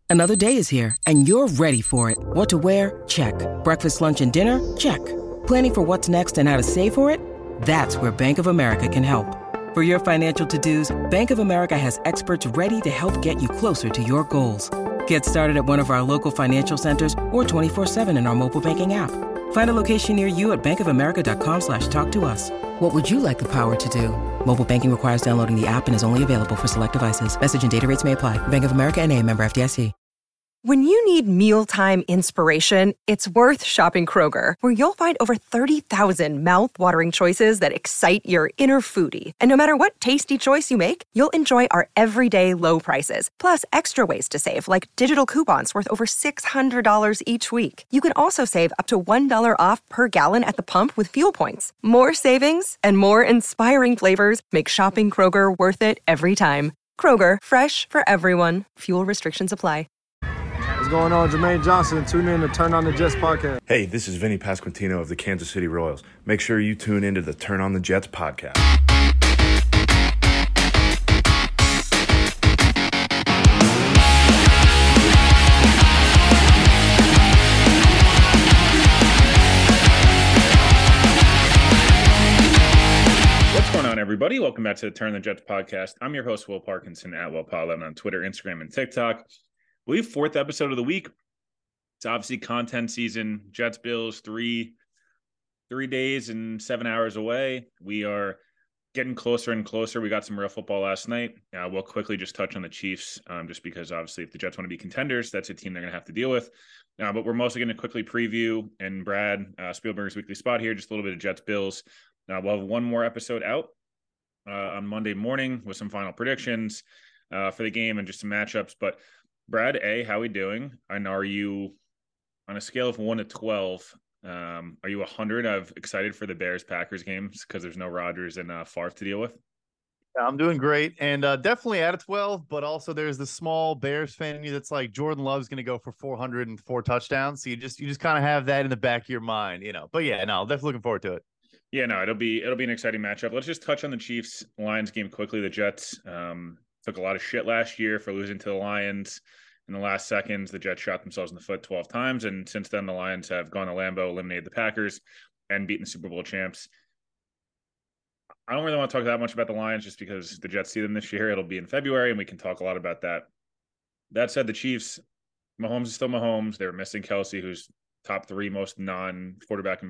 Another day is here, and you're ready for it. What to wear? Check. Breakfast, lunch, and dinner? Check. Planning for what's next and how to save for it? That's where Bank of America can help. For your financial to-dos, Bank of America has experts ready to help get you closer to your goals. Get started at one of our local financial centers or 24/7 in our mobile banking app. Find a location near you at bankofamerica.com/talktous. What would you like the power to do? Mobile banking requires downloading the app and is only available for select devices. Message and data rates may apply. Bank of America N.A., member FDIC. When you need mealtime inspiration, it's worth shopping Kroger, where you'll find over 30,000 mouth-watering choices that excite your inner foodie. And no matter what tasty choice you make, you'll enjoy our everyday low prices, plus extra ways to save, like digital coupons worth over $600 each week. You can also save up to $1 off per gallon at the pump with fuel points. More savings and more inspiring flavors make shopping Kroger worth it every time. Kroger, fresh for everyone. Fuel restrictions apply. What's going on? Jermaine Johnson. Tune in to Turn on the Jets podcast. Hey, this is Vinny Pasquantino of the Kansas City Royals. Make sure you tune into the Turn on the Jets podcast. What's going on, everybody? Welcome back to the Turn on the Jets podcast. I'm your host, Will Parkinson, at WillPod11 on Twitter, Instagram, and TikTok. I believe fourth episode of the week. It's obviously content season. Jets Bills 3 days and 7 hours away. We are getting closer and closer. We got some real football last night. We'll quickly just touch on the Chiefs, just because obviously if the Jets want to be contenders, that's a team they're going to have to deal with. But we're mostly going to quickly preview, and Brad Spielberg's weekly spot here, just a little bit of Jets Bills. We'll have one more episode out on Monday morning with some final predictions for the game and just some matchups. But Brad, how we doing? And are you, on a scale of 1 to 12, are you 100 of excited for the Bears-Packers games because there's no Rodgers and Favre to deal with? Yeah, I'm doing great, and definitely at a 12, but also there's the small Bears fan in you that's like, Jordan Love's going to go for 404 touchdowns, so you just kind of have that in the back of your mind, you know. But yeah, no, definitely looking forward to it. Yeah, no, it'll be an exciting matchup. Let's just touch on the Chiefs-Lions game quickly. The Jets took a lot of shit last year for losing to the Lions in the last seconds. The Jets shot themselves in the foot 12 times, and since then the Lions have gone to Lambeau, eliminated the Packers, and beaten the Super Bowl champs. I don't really want to talk that much about the Lions just because the Jets see them this year. It'll be in February, and we can talk a lot about that. That said, the Chiefs, Mahomes is still Mahomes. They're missing Kelsey, who's top 3 most non-quarterback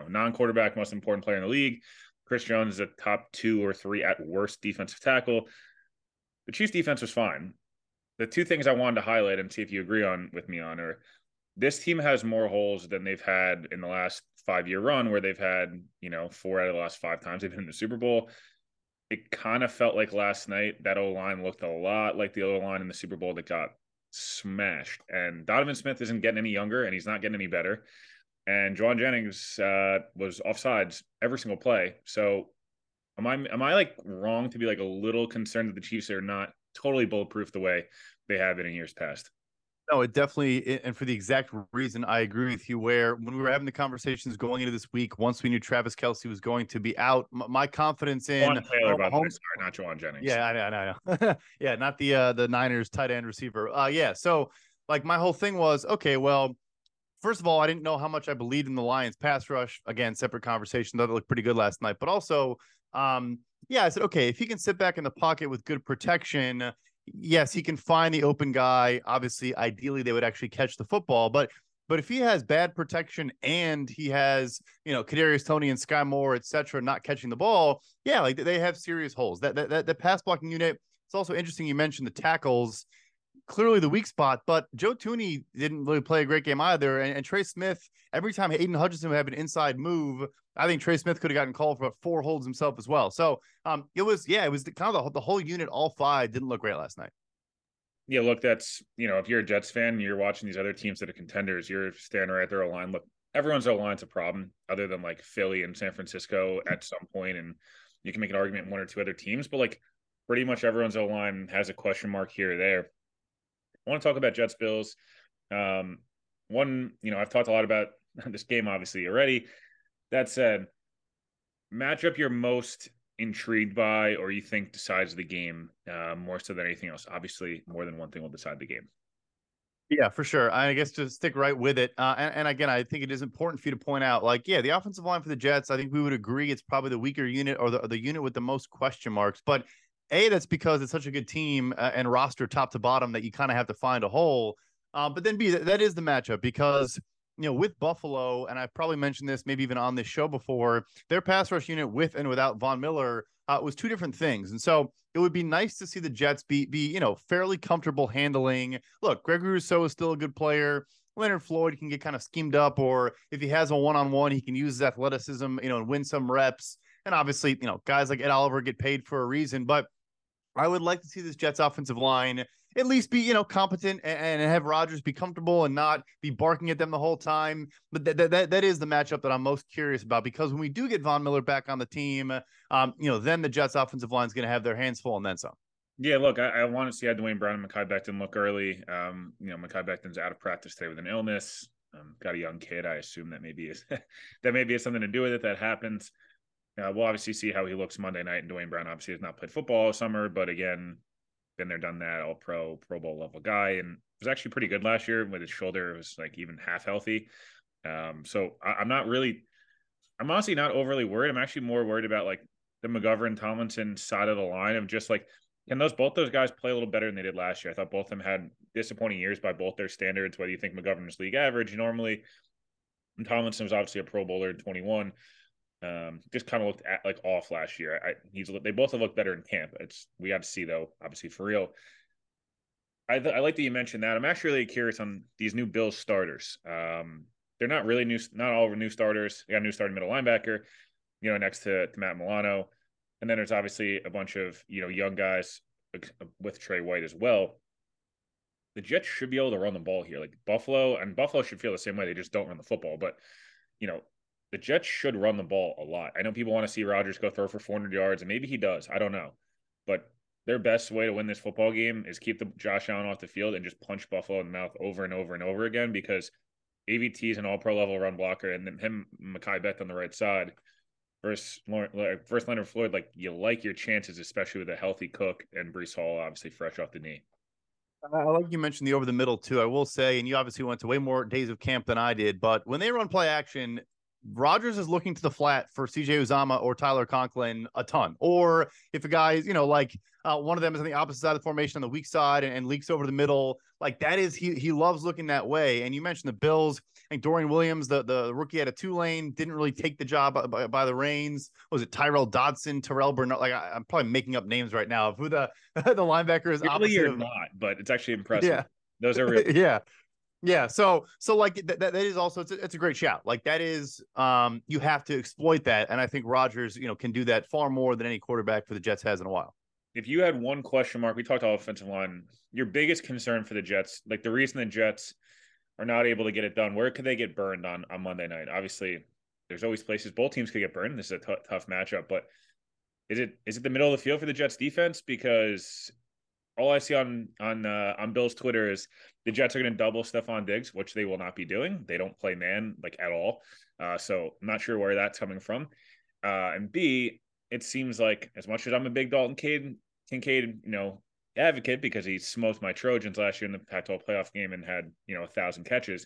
most important player in the league. Chris Jones is a top 2 or 3 at worst defensive tackle. The Chiefs defense was fine. The two things I wanted to highlight and see if you agree with me on are, this team has more holes than they've had in the last 5-year run, where they've had, 4 out of the last 5 times they've been in the Super Bowl. It kind of felt like last night that O-line looked a lot like the O-line in the Super Bowl that got smashed. And Donovan Smith isn't getting any younger, and he's not getting any better. And Jauan Jennings was offsides every single play. So am I like wrong to be like a little concerned that the Chiefs are not totally bulletproof the way they have been in years past? No, it definitely, and for the exact reason, I agree with you, where when we were having the conversations going into this week, once we knew Travis Kelce was going to be out, my confidence in Jauan Taylor, by the way, sorry, not Jauan Jennings. Yeah, I know. Yeah, not the Niners tight end receiver. Yeah, so like my whole thing was, okay, well, first of all, I didn't know how much I believed in the Lions pass rush. Again, separate conversation. That looked pretty good last night. But also, I said, okay, if he can sit back in the pocket with good protection, yes, he can find the open guy. Obviously, ideally, they would actually catch the football. But if he has bad protection and he has, Kadarius Toney and Sky Moore, et cetera, not catching the ball, yeah, like they have serious holes. That pass blocking unit. It's also interesting you mentioned the tackles. Clearly the weak spot, but Joe Thuney didn't really play a great game either. And Trey Smith, every time Aiden Hutchinson would have an inside move, I think Trey Smith could have gotten called for about 4 holds himself as well. So it was kind of the whole unit, all 5 didn't look great last night. Yeah, look, that's, if you're a Jets fan and you're watching these other teams that are contenders, you're standing right there O-line. Look, everyone's O-line's a problem other than like Philly and San Francisco at some point, and you can make an argument 1 or 2 other teams, but like pretty much everyone's O-line has a question mark here or there. I want to talk about Jets Bills. I've talked a lot about this game obviously already. That said, matchup you're most intrigued by or you think decides the game more so than anything else? Obviously, more than one thing will decide the game. Yeah, for sure. I guess to stick right with it. And again, I think it is important for you to point out, like, yeah, the offensive line for the Jets, I think we would agree it's probably the weaker unit or the unit with the most question marks. But that's because it's such a good team and roster top to bottom that you kind of have to find a hole. But then B, that is the matchup because, with Buffalo, and I've probably mentioned this maybe even on this show before, their pass rush unit with and without Von Miller was two different things. And so it would be nice to see the Jets be fairly comfortable handling. Look, Gregory Rousseau is still a good player. Leonard Floyd can get kind of schemed up, or if he has a one-on-one, he can use his athleticism, and win some reps. And obviously, guys like Ed Oliver get paid for a reason. But I would like to see this Jets offensive line at least be, competent and have Rodgers be comfortable and not be barking at them the whole time. But that is the matchup that I'm most curious about, because when we do get Von Miller back on the team, then the Jets offensive line is going to have their hands full and then some. Yeah, look, I want to see how Dwayne Brown and Mekhi Becton look early. Mekhi Becton's out of practice today with an illness. Got a young kid. I assume that maybe has something to do with it. That happens. We'll obviously see how he looks Monday night. And Dwayne Brown obviously has not played football all summer, but again, been there, done that, all Pro Bowl level guy, and was actually pretty good last year with his shoulder. It was like even half healthy. So I'm honestly not overly worried. I'm actually more worried about like the McGovern Tomlinson side of the line of just like, can both those guys play a little better than they did last year? I thought both of them had disappointing years by both their standards, whether you think McGovern is league average normally. And Tomlinson was obviously a Pro Bowler in 21. Just kind of looked like off last year. They both have looked better in camp. We got to see though, obviously for real. I like that you mentioned that. I'm actually really curious on these new Bills starters. They're not really new, not all new starters. They got a new starting middle linebacker, next to Matt Milano, and then there's obviously a bunch of young guys with Trey White as well. The Jets should be able to run the ball here, like Buffalo should feel the same way. They just don't run the football, but the Jets should run the ball a lot. I know people want to see Rodgers go throw for 400 yards, and maybe he does. I don't know. But their best way to win this football game is keep Josh Allen off the field and just punch Buffalo in the mouth over and over and over again, because AVT is an all-pro level run blocker, and then him, Mekhi Becton on the right side versus Leonard Floyd, like you like your chances, especially with a healthy Cook and Breece Hall, obviously fresh off the knee. I like you mentioned the over the middle too. I will say, and you obviously went to way more days of camp than I did, but when they run play action, Rodgers is looking to the flat for CJ Uzomah or Tyler Conklin a ton. Or if a guy is, one of them is on the opposite side of the formation on the weak side and leaks over the middle, like that is, he loves looking that way. And you mentioned the Bills. I think Dorian Williams, the rookie out of Tulane, didn't really take the job by the reins. Was it Tyrell Dodson, Terrell Bernard? Like I'm probably making up names right now of who the linebacker is. Really, you're not, but it's actually impressive. Yeah. Those are really Yeah. So like that is also, it's a great shout. Like that is, you have to exploit that. And I think Rodgers, can do that far more than any quarterback for the Jets has in a while. If you had one question mark, we talked about offensive line, your biggest concern for the Jets, like the reason the Jets are not able to get it done, where could they get burned on Monday night? Obviously, there's always places both teams could get burned. This is a tough matchup, but is it the middle of the field for the Jets defense? Because all I see on Bill's Twitter is the Jets are going to double Stephon Diggs, which they will not be doing. They don't play man like at all. So I'm not sure where that's coming from. And B, it seems like as much as I'm a big Dalton Kincaid, advocate because he smoked my Trojans last year in the Pac-12 playoff game and had, 1,000 catches.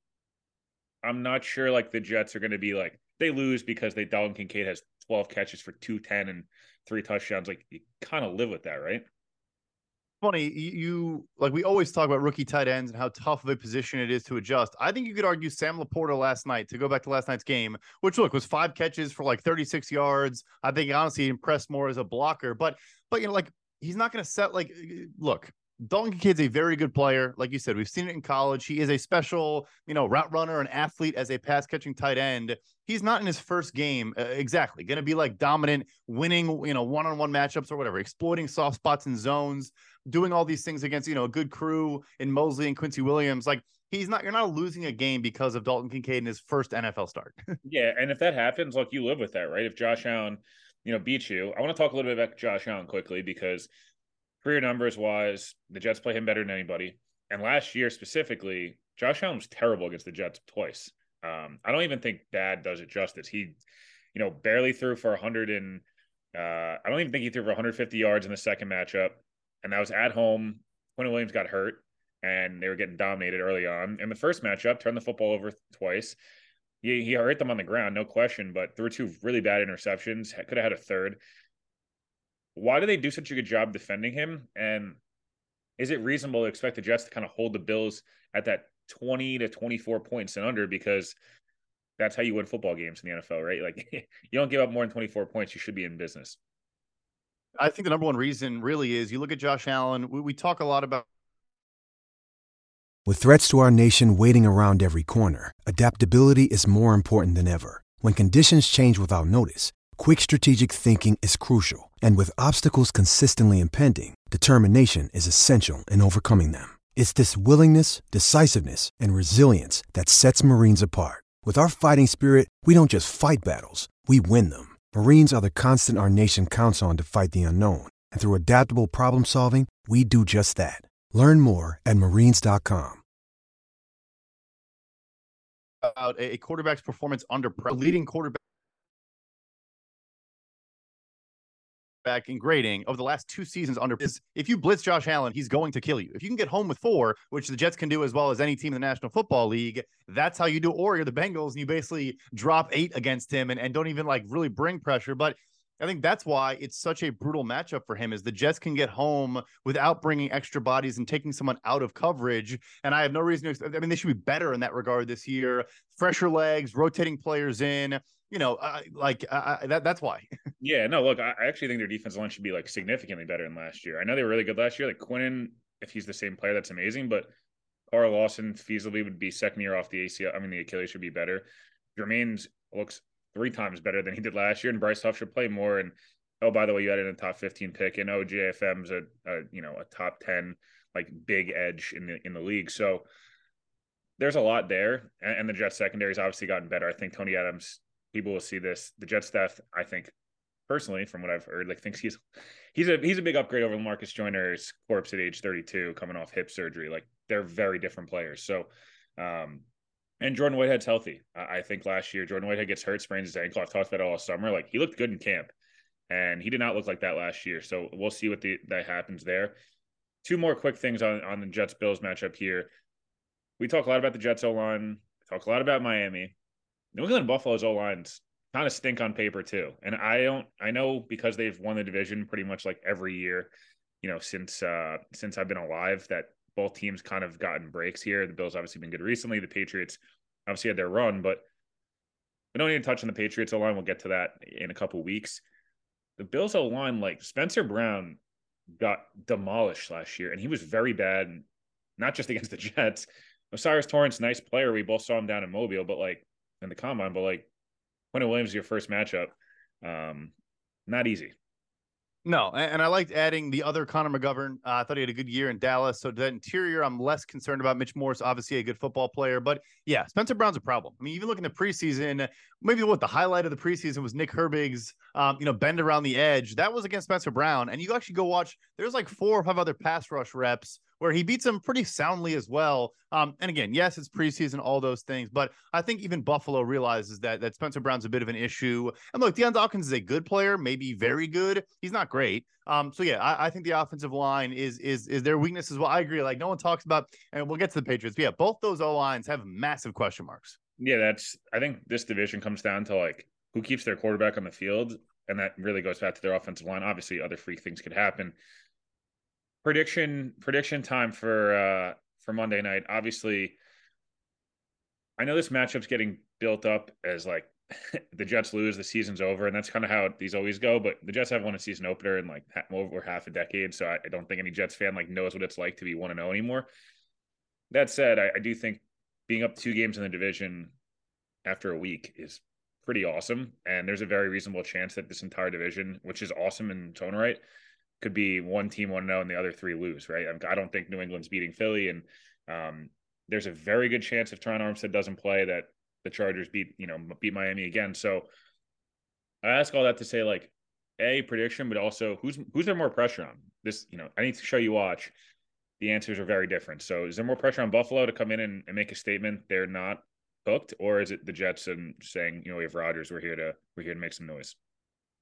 I'm not sure like the Jets are going to be like, they lose because Dalton Kincaid has 12 catches for 210 and 3 touchdowns. Like you kind of live with that, right? Funny, you like we always talk about rookie tight ends and how tough of a position it is to adjust. I think you could argue Sam Laporta last night, to go back to last night's game, which look was 5 catches for like 36 yards. I think honestly impressed more as a blocker, but like he's not going to set like look. Dalton Kincaid's a very good player. Like you said, we've seen it in college. He is a special, route runner and athlete as a pass catching tight end. He's not in his first game exactly going to be like dominant, winning, one-on-one matchups or whatever, exploiting soft spots and zones, doing all these things against, a good crew in Mosley and Quincy Williams. Like you're not losing a game because of Dalton Kincaid in his first NFL start. Yeah. And if that happens, look, you live with that, right? If Josh Allen, beats you, I want to talk a little bit about Josh Allen quickly because career numbers wise, the Jets play him better than anybody. And last year specifically, Josh Allen was terrible against the Jets twice. I don't even think Dad does it justice. He, barely threw for 100 and I don't even think he threw for 150 yards in the second matchup. And that was at home. Quinn Williams got hurt. and they were getting dominated early on. In the first matchup, turned the football over twice. He hurt them on the ground, no question, but threw two really bad interceptions. Could have had a third. Why do they do such a good job defending him? And is it reasonable to expect the Jets to kind of hold the Bills at that 20 to 24 points and under? Because that's how you win football games in the NFL, right? Like you don't give up more than 24 points, you should be in business. I think the number one reason really is you look at Josh Allen. We talk a lot about. With threats to our nation waiting around every corner, adaptability is more important than ever. When conditions change without notice, quick strategic thinking is crucial. And with obstacles consistently impending, determination is essential in overcoming them. It's this willingness, decisiveness, and resilience that sets Marines apart. With our fighting spirit, we don't just fight battles, we win them. Marines are the constant our nation counts on to fight the unknown. And through adaptable problem solving, we do just that. Learn more at marines.com. About a quarterback's performance under pressure, leading quarterback in grading over the last 2 seasons under is if you blitz Josh Allen, he's going to kill you. If you can get home with 4, which the Jets can do as well as any team in the National Football League, that's how you do. Or you're the Bengals and you basically drop 8 against him and don't even like really bring pressure. But I think that's why it's such a brutal matchup for him is the Jets can get home without bringing extra bodies and taking someone out of coverage. And I have no reason to, I mean, they should be better in that regard this year. Fresher legs, rotating players in, that's why. Yeah, no, look, I actually think their defensive line should be like significantly better than last year. I know they were really good last year. Like Quinnen, if he's the same player, that's amazing. But Carl Lawson feasibly would be second year off the ACL. I mean, the Achilles should be better. Jermaine's looks 3 times better than he did last year, and Bryce Huff should play more. And oh, by the way, you added a top 15 pick, and JFM's a top 10 like big edge in the league. So there's a lot there, and the Jets secondary's obviously gotten better. I think Tony Adams. People will see this. The Jets staff, I think, personally, from what I've heard, like thinks he's a big upgrade over Marcus Joyner's corpse at age 32, coming off hip surgery. Like they're very different players. So, and Jordan Whitehead's healthy. I think last year Jordan Whitehead gets hurt, sprains his ankle. I've talked about it all summer. Like he looked good in camp, and he did not look like that last year. So we'll see what that happens there. 2 more quick things on the Jets Bills matchup here. We talk a lot about the Jets O-line. We talk a lot about Miami. New England and Buffalo's O-lines kind of stink on paper too. And I know because they've won the division pretty much like every year, since I've been alive, that both teams kind of gotten breaks here. The Bills obviously been good recently. The Patriots obviously had their run, but we don't even touch on the Patriots O-line. We'll get to that in a couple weeks. The Bills O-line, like Spencer Brown got demolished last year, and he was very bad, not just against the Jets. Osiris Torrance, nice player. We both saw him down in Mobile, but like in the combine, but like Quentin Williams, your first matchup, not easy. No, and I liked adding the other Connor McGovern. I thought he had a good year in Dallas. So the interior, I'm less concerned about. Mitch Morse, obviously a good football player, but yeah, Spencer Brown's a problem. I mean, even looking at preseason, maybe the highlight of the preseason was Nick Herbig's, bend around the edge. That was against Spencer Brown, and you actually go watch. There's like 4 or 5 other pass rush reps where he beats him pretty soundly as well. And again, yes, it's preseason, all those things, but I think even Buffalo realizes that Spencer Brown's a bit of an issue. And look, Deion Dawkins is a good player, maybe very good. He's not great. So yeah, I think the offensive line is their weakness as well. I agree. Like no one talks about, and we'll get to the Patriots. But yeah, both those O-lines have massive question marks. Yeah, I think this division comes down to like who keeps their quarterback on the field, and that really goes back to their offensive line. Obviously, other freak things could happen. Prediction time for Monday night. Obviously, I know this matchup's getting built up as like the Jets lose, the season's over, and that's kind of how these always go. But the Jets have won a season opener in like over half a decade, so I don't think any Jets fan like knows what it's like to be 1-0 anymore. That said, I do think being up 2 games in the division after a week is pretty awesome, and there's a very reasonable chance that this entire division, which is awesome in its own right, could be one team 1-0 and the other 3 lose, right? I don't think New England's beating Philly, and there's a very good chance if Tron Armstead doesn't play that the Chargers beat Miami again. So I ask all that to say, like, a prediction, but also who's there more pressure on? This, any show you watch, the answers are very different. So is there more pressure on Buffalo to come in and make a statement they're not hooked, or is it the Jets and saying, we have Rodgers, we're here to make some noise?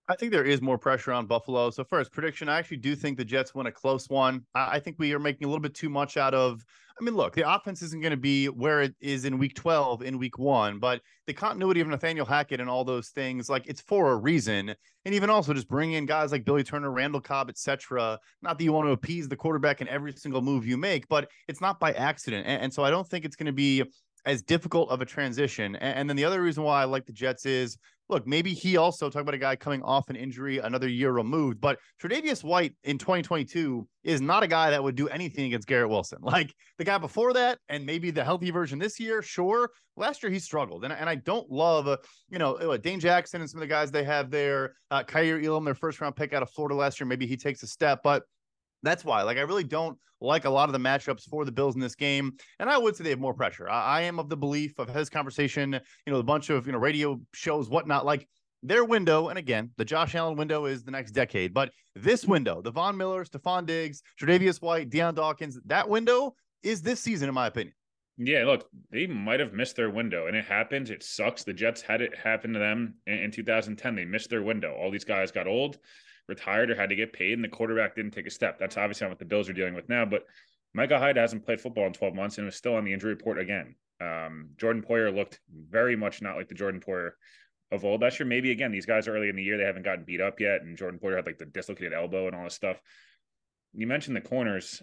I think there is more pressure on Buffalo. So first, prediction, I actually do think the Jets win a close one. I think we are making a little bit too much out of, I mean, look, the offense isn't going to be where it is in week 12 in week 1, but the continuity of Nathaniel Hackett and all those things, like, it's for a reason. And even also just bring in guys like Billy Turner, Randall Cobb, etc. Not that you want to appease the quarterback in every single move you make, but it's not by accident. And so I don't think it's going to be as difficult of a transition. And then the other reason why I like the Jets is, look, maybe he also, talk about a guy coming off an injury, another year removed, but Tre'Davious White in 2022 is not a guy that would do anything against Garrett Wilson. Like the guy before that, and maybe the healthy version this year, sure. Last year he struggled. And I don't love, Dane Jackson and some of the guys they have there, Kaiir Elam, their first round pick out of Florida last year. Maybe he takes a step, but that's why, like, I really don't like a lot of the matchups for the Bills in this game. And I would say they have more pressure. I am of the belief, I've had this conversation, a bunch of, radio shows, whatnot, like their window. And again, the Josh Allen window is the next decade, but this window, the Von Miller, Stephon Diggs, Tre'Davious White, Deion Dawkins, that window is this season, in my opinion. Yeah, look, they might have missed their window, and it happens. It sucks. The Jets had it happen to them in 2010. They missed their window. All these guys got old, retired, or had to get paid, and the quarterback didn't take a step. That's obviously not what the Bills are dealing with now, but Micah Hyde hasn't played football in 12 months and was still on the injury report again. Jordan Poyer looked very much not like the Jordan Poyer of old last year. Maybe, again, these guys are early in the year. They haven't gotten beat up yet, and Jordan Poyer had like the dislocated elbow and all this stuff. You mentioned the corners.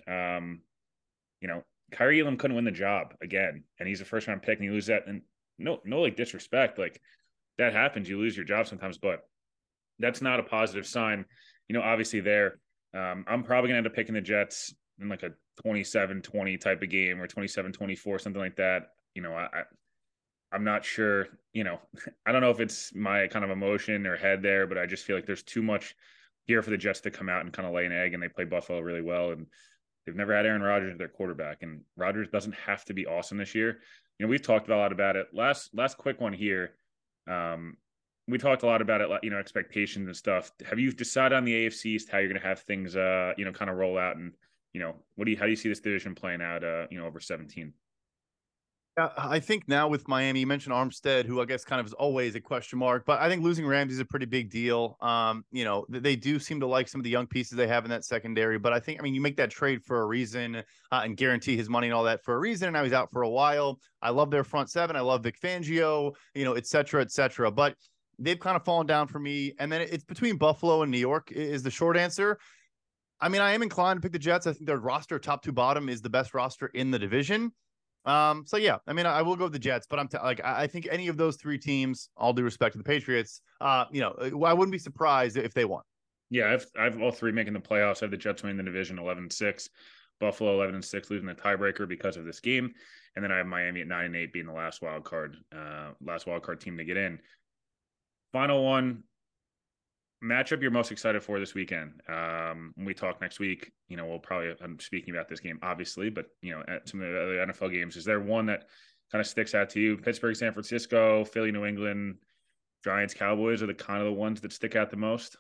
Kaiir Elam couldn't win the job again, and he's a first-round pick, and you lose that. And no, like, disrespect. Like, that happens. You lose your job sometimes, but that's not a positive sign. Obviously there, I'm probably going to end up picking the Jets in like a 27-20 type of game or 27-24, something like that. I'm not sure, I don't know if it's my kind of emotion or head there, but I just feel like there's too much here for the Jets to come out and kind of lay an egg, and they play Buffalo really well. And they've never had Aaron Rodgers as their quarterback, and Rodgers doesn't have to be awesome this year. We've talked a lot about it. Last quick one here. We talked a lot about it, expectations and stuff. Have you decided on the AFC East how you're going to have things, kind of roll out? And, how do you see this division playing out, over 17? I think now with Miami, you mentioned Armstead, who I guess kind of is always a question mark, but I think losing Ramsey is a pretty big deal. They do seem to like some of the young pieces they have in that secondary, but you make that trade for a reason and guarantee his money and all that for a reason. And now he's out for a while. I love their front seven. I love Vic Fangio, et cetera, et cetera. But they've kind of fallen down for me. And then it's between Buffalo and New York is the short answer. I am inclined to pick the Jets. I think their roster, top to bottom, is the best roster in the division. So yeah, I will go with the Jets, but I think any of those three teams, all due respect to the Patriots, I wouldn't be surprised if they won. Yeah, I've all three making the playoffs. I have the Jets winning the division 11-6, Buffalo 11-6, losing the tiebreaker because of this game, and then I have Miami at 9-8 being the last wild card team to get in. Final one. Matchup you're most excited for this weekend. When we talk next week, we'll probably, I'm speaking about this game, obviously, but, at some of the other NFL games, is there one that kind of sticks out to you? Pittsburgh, San Francisco, Philly, New England, Giants, Cowboys are the kind of the ones that stick out the most?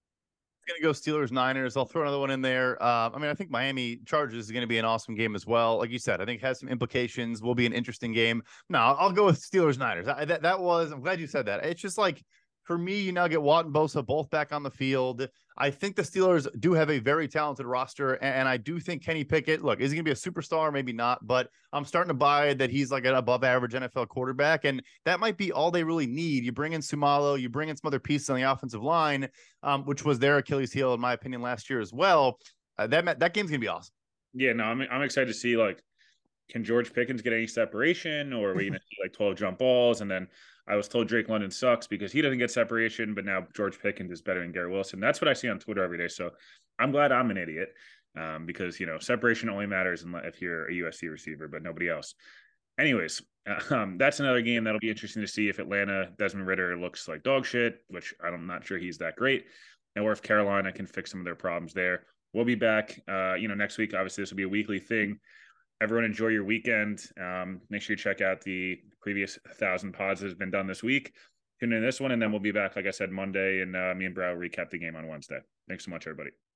I'm going to go Steelers, Niners. I'll throw another one in there. I think Miami Chargers is going to be an awesome game as well. Like you said, I think it has some implications, will be an interesting game. No, I'll go with Steelers, Niners. I'm glad you said that. It's just like, for me, you now get Watt and Bosa both back on the field. I think the Steelers do have a very talented roster, and I do think Kenny Pickett, look, is he going to be a superstar? Maybe not, but I'm starting to buy that he's like an above-average NFL quarterback, and that might be all they really need. You bring in Sumalo, you bring in some other pieces on the offensive line, which was their Achilles heel, in my opinion, last year as well. That game's going to be awesome. Yeah, no, I'm excited to see, like, can George Pickens get any separation, or are we going to see like 12 jump balls? And then I was told Drake London sucks because he doesn't get separation, but now George Pickens is better than Garrett Wilson. That's what I see on Twitter every day. So I'm glad I'm an idiot because, separation only matters if you're a USC receiver, but nobody else. Anyways, that's another game that'll be interesting to see if Atlanta, Desmond Ridder looks like dog shit, which I'm not sure he's that great, or if Carolina can fix some of their problems there. We'll be back, next week. Obviously, this will be a weekly thing. Everyone enjoy your weekend. Make sure you check out the previous 1,000 pods that has been done this week. Tune in this one, and then we'll be back, like I said, Monday, and me and Brow recap the game on Wednesday. Thanks so much, everybody.